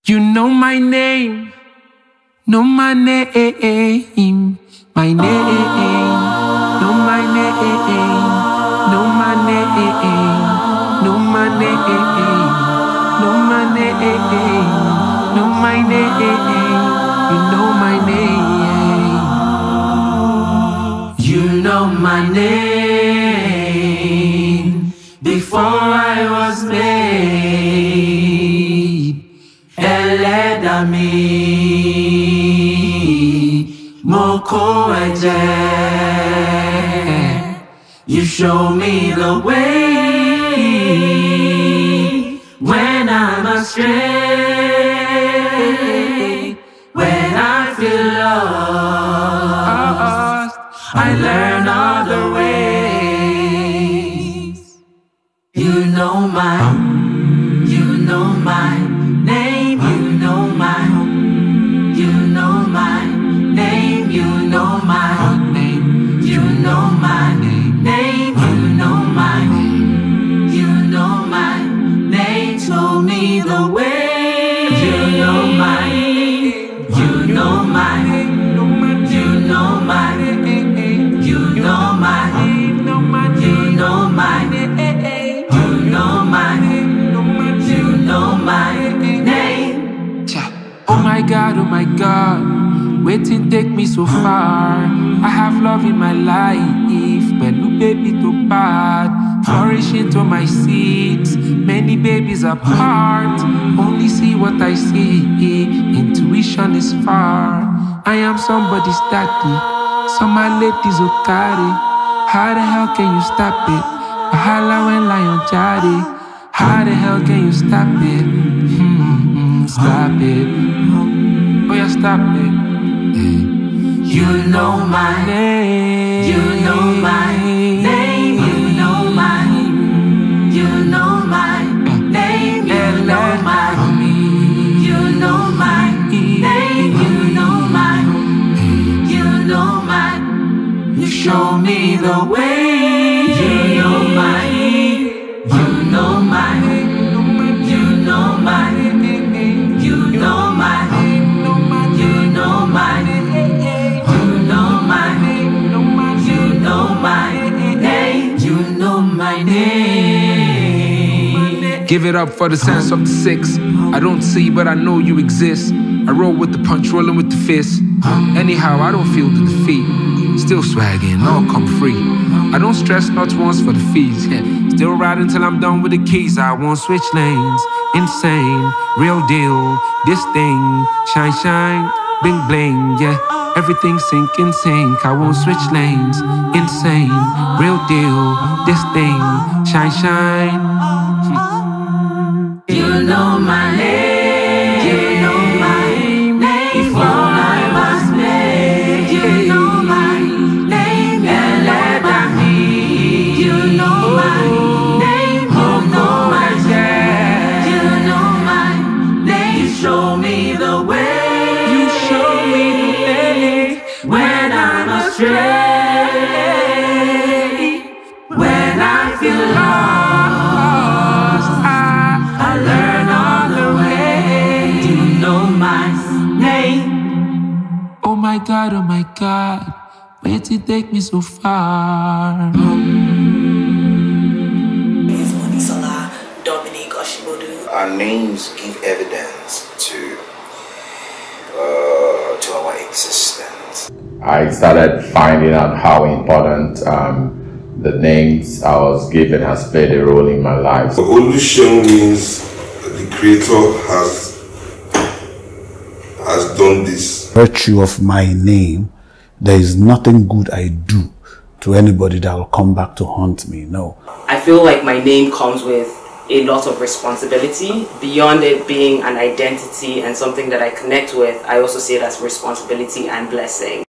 You know my name, know my name, my name, know my name, know my name, know my name, know my name, know my name, you know my name. You know my name before I was made. Ẹlẹ́dàá mo kó ẹ jẹ. You show me the way when I'm astray. When I feel lost, I learn other ways. You know my name, you know my name, you know my name, you know my name, you know my name, show me the way. You know my name, you know my name, you know my name, you know my name, you know my name, you know my name. Oh my God, waiting take me so far. I have love in my life, but no baby too bad. Flourishing to my seeds, many babies apart. Only see what I see, intuition is far. I am somebody's daddy, so my ladies will carry. How the hell can you stop it? Wahala when lion jari. How the hell can you stop it? Stop it. Oh yeah, stop it. You know my name. You know my name. You know my name. You know my name. You know my You know my name. You know my You know my You show me the way. You know my You know my You know my You know my You know my You know my You know my name. You know my name. Give it up for the sense of the six. I don't see, but I know you exist. I roll with the punch, rolling with the fist. Anyhow, I don't feel the defeat. Still swagging, all come free. I don't stress not once for the fees. Still riding till I'm done with the keys. I won't switch lanes. Insane, real deal. This thing, shine, shine, bling, bling. Yeah, everything sink in sync. I won't switch lanes. Insane, real deal. This thing, shine, shine. You know my name. You know my name. Before I was made. You know my name. Ẹlẹ́dàá mi. You know my name. You know my name. You know my name. You show me the way. You show me the way when I'm astray. When I feel lost, I learn on the way. You know my name. Oh my God, where to take me so far? Dominique Oshibodu. Our names give evidence to our existence. I started finding out how important the names I was given has played a role in my life. Oluseun means the Creator has done this. Virtue of my name, there is nothing good I do to anybody that will come back to haunt me. No. I feel like my name comes with a lot of responsibility. Beyond it being an identity and something that I connect with, I also see it as responsibility and blessing.